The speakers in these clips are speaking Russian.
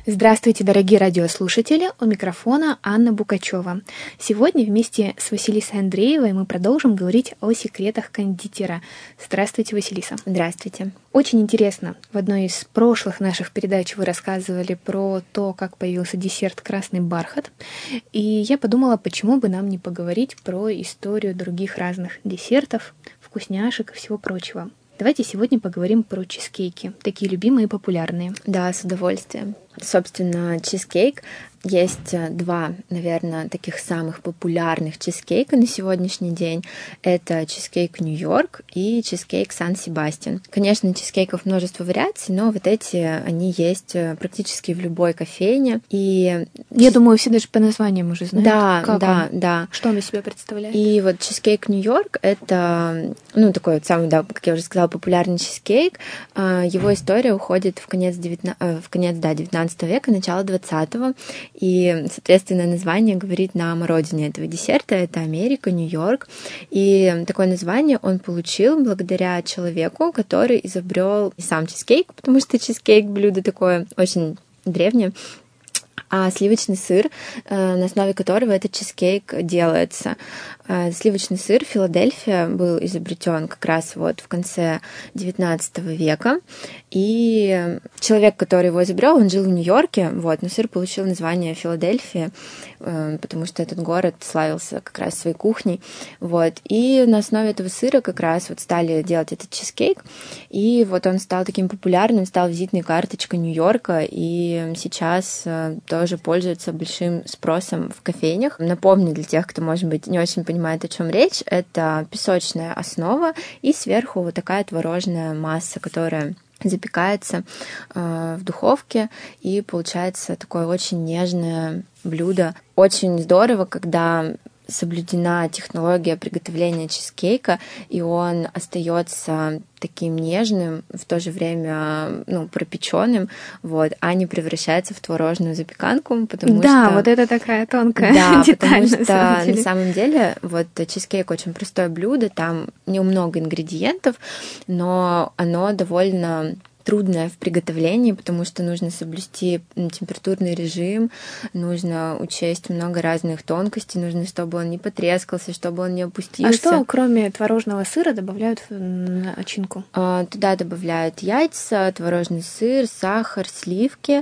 Здравствуйте, дорогие радиослушатели! У микрофона Анна Букачева. Сегодня вместе с Василисой Андреевой мы продолжим говорить о секретах кондитера. Здравствуйте, Василиса. Здравствуйте. Очень интересно. В одной из прошлых наших передач вы рассказывали про то, как появился десерт «Красный бархат». И я подумала, почему бы нам не поговорить про историю других разных десертов, вкусняшек и всего прочего. Давайте сегодня поговорим про чизкейки, такие любимые и популярные. Да, с удовольствием. Собственно, чизкейк. Есть два, наверное, таких самых популярных чизкейка на сегодняшний день. Это чизкейк Нью-Йорк и чизкейк Сан-Себастьян. Конечно, чизкейков множество вариаций, но вот эти, они есть практически в любой кофейне. И я думаю, все даже по названиям уже знают. Да, как да, он? да. Что он из себя представляет? И вот чизкейк Нью-Йорк — это, такой вот самый, да, как я уже сказала, популярный чизкейк. Его история уходит в конец 19 века, начало 20-го. И, соответственно, название говорит нам о родине этого десерта. Это Америка, Нью-Йорк. И такое название он получил благодаря человеку, который изобрел сам чизкейк, потому что чизкейк — блюдо такое очень древнее, а сливочный сыр, на основе которого этот чизкейк делается. Сливочный сыр Филадельфия был изобретен как раз вот в конце XIX века. И человек, который его изобрел, он жил в Нью-Йорке, вот, но сыр получил название Филадельфия, потому что этот город славился как раз своей кухней. Вот. И на основе этого сыра как раз вот стали делать этот чизкейк. И вот он стал таким популярным, стал визитной карточкой Нью-Йорка, и сейчас тоже пользуется большим спросом в кофейнях. Напомню для тех, кто, может быть, не очень понимает, о чем речь, это песочная основа и сверху вот такая творожная масса, которая запекается в духовке, и получается такое очень нежное блюдо. Очень здорово, когда соблюдена технология приготовления чизкейка, и он остается таким нежным, в то же время пропеченным, вот, а не превращается в творожную запеканку, потому да, что... вот это такая тонкая деталь, потому что на самом деле вот чизкейк очень простое блюдо, там не много ингредиентов, но оно довольно трудное в приготовлении, потому что нужно соблюсти температурный режим, нужно учесть много разных тонкостей, нужно, чтобы он не потрескался, чтобы он не опустился. А что, кроме творожного сыра, добавляют в начинку? Туда добавляют яйца, творожный сыр, сахар, сливки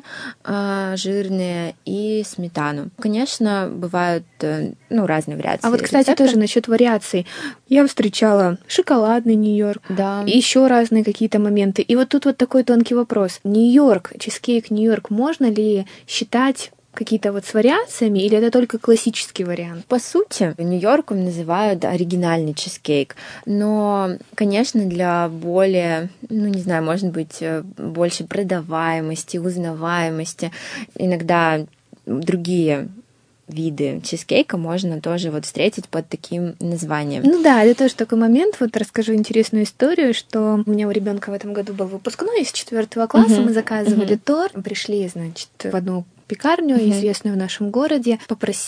жирные и сметану. Конечно, бывают разные вариации. А вот, кстати, рецепта. Тоже насчет вариаций. Я встречала шоколадный Нью-Йорк, да. Еще разные какие-то моменты. И вот тут вот такой тонкий вопрос. Нью-Йорк, чизкейк Нью-Йорк, можно ли считать какие-то вот с вариациями, или это только классический вариант? По сути, Нью-Йорком называют оригинальный чизкейк, но, конечно, для более, может быть, больше продаваемости, узнаваемости, иногда другие виды чизкейка можно тоже вот встретить под таким названием. Это тоже такой момент. Вот расскажу интересную историю, что у меня у ребенка в этом году был выпускной из 4 класса. Мы заказывали торт, пришли, в одну пекарню, известную в нашем городе,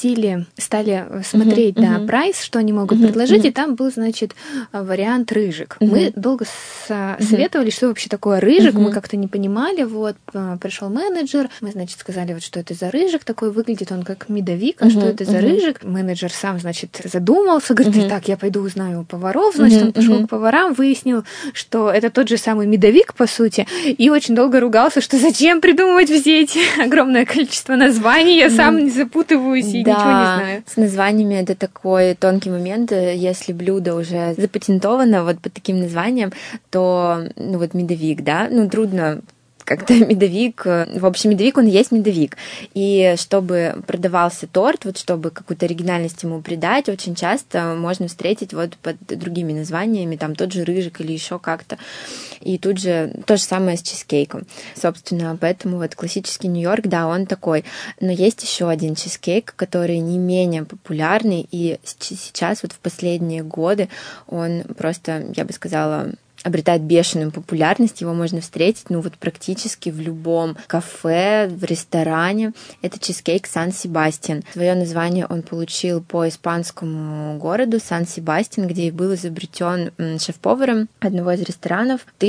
стали смотреть, прайс, что они могут предложить, и там был, вариант рыжик. Мы долго советовали, что вообще такое рыжик, мы как-то не понимали, вот, пришел менеджер, мы, сказали, вот, что это за рыжик такой, выглядит он как медовик, а что это за рыжик? Менеджер сам, задумался, говорит, так, я пойду узнаю у поваров, он пошел к поварам, выяснил, что это тот же самый медовик, по сути, и очень долго ругался, что зачем придумывать все эти огромное количество названий, я сам не запутываюсь и ничего не знаю. С названиями это такой тонкий момент. Если блюдо уже запатентовано вот под таким названием, то, медовик, трудно как-то медовик. В общем, медовик, он есть медовик. И чтобы продавался торт, вот чтобы какую-то оригинальность ему придать, очень часто можно встретить вот под другими названиями, там тот же рыжик или еще как-то. И тут же то же самое с чизкейком. Собственно, поэтому вот классический Нью-Йорк, да, он такой. Но есть еще один чизкейк, который не менее популярный, и сейчас вот в последние годы он просто, я бы сказала, обретает бешеную популярность, его можно встретить, практически в любом кафе, в ресторане. Это чизкейк Сан-Себастьян. Свое название он получил по испанскому городу Сан-Себастьян, где и был изобретен шеф-поваром одного из ресторанов в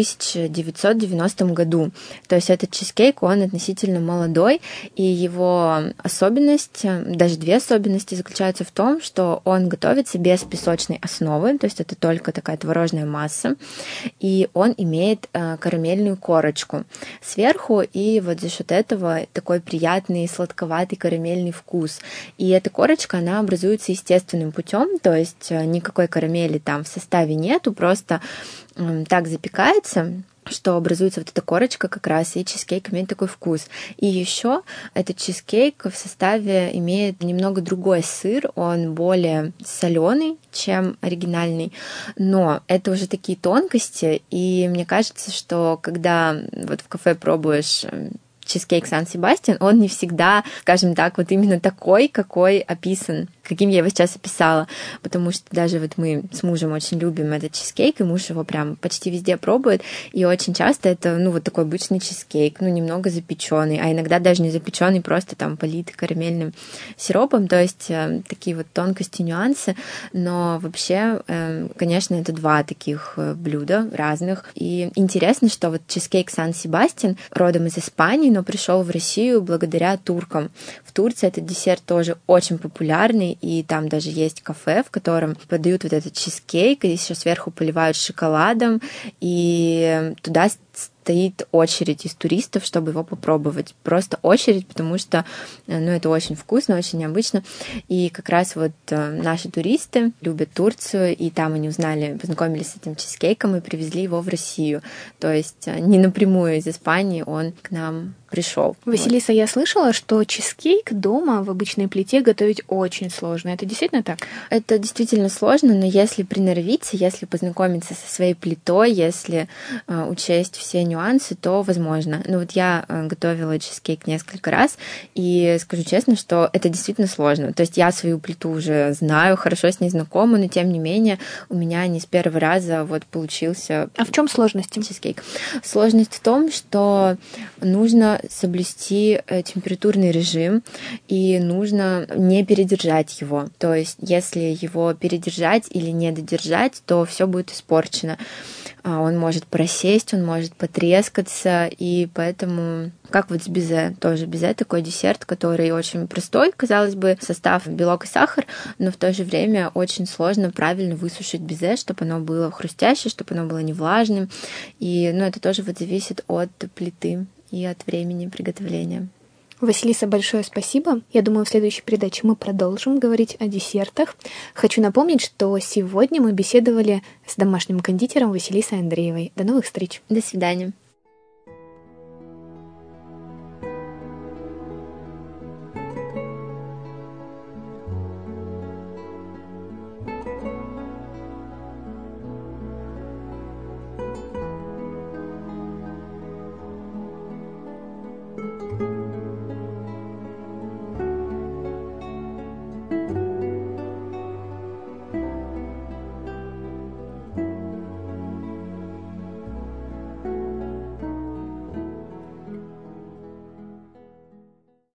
1990 году. То есть этот чизкейк, он относительно молодой, и его особенность, даже две особенности, заключаются в том, что он готовится без песочной основы, то есть это только такая творожная масса, и он имеет карамельную корочку сверху, и вот за счет этого такой приятный сладковатый карамельный вкус. И эта корочка, она образуется естественным путем, то есть никакой карамели там в составе нету, просто так запекается, что образуется вот эта корочка как раз, и чизкейк имеет такой вкус. И еще этот чизкейк в составе имеет немного другой сыр, он более соленый, чем оригинальный, но это уже такие тонкости, и мне кажется, что когда вот в кафе пробуешь чизкейк Сан-Себастьян, он не всегда, скажем так, вот именно такой, какой описан, каким я его сейчас описала, потому что даже вот мы с мужем очень любим этот чизкейк, и муж его прям почти везде пробует, и очень часто это, вот такой обычный чизкейк, немного запеченный, а иногда даже не запеченный, просто там политый карамельным сиропом, то есть такие вот тонкости, нюансы, но вообще, конечно, это два таких блюда разных, и интересно, что вот чизкейк Сан-Себастьян родом из Испании, но пришел в Россию благодаря туркам. В Турции этот десерт тоже очень популярный, и там даже есть кафе, в котором подают вот этот чизкейк, и еще сверху поливают шоколадом, и туда стоит очередь из туристов, чтобы его попробовать. Просто очередь, потому что это очень вкусно, очень необычно. И как раз вот наши туристы любят Турцию, и там они узнали, познакомились с этим чизкейком и привезли его в Россию. То есть не напрямую из Испании он к нам пришел. Василиса, я слышала, что чизкейк дома в обычной плите готовить очень сложно. Это действительно так? Это действительно сложно, но если приноровиться, если познакомиться со своей плитой, если учесть все нюансы, то возможно. Вот я готовила чизкейк несколько раз, и скажу честно, что это действительно сложно. То есть я свою плиту уже знаю, хорошо с ней знакома, но тем не менее у меня не с первого раза вот получился. А в чем сложность? Чизкейк. Сложность в том, что нужно соблюсти температурный режим, и нужно не передержать его. То есть, если его передержать или не додержать, то все будет испорчено. Он может просесть, он может потрескаться, и поэтому, как вот с безе, тоже безе такой десерт, который очень простой, казалось бы, состав белок и сахар, но в то же время очень сложно правильно высушить безе, чтобы оно было хрустящее, чтобы оно было не влажным, и это тоже вот зависит от плиты и от времени приготовления. Василиса, большое спасибо. Я думаю, в следующей передаче мы продолжим говорить о десертах. Хочу напомнить, что сегодня мы беседовали с домашним кондитером Василисой Андреевой. До новых встреч. До свидания.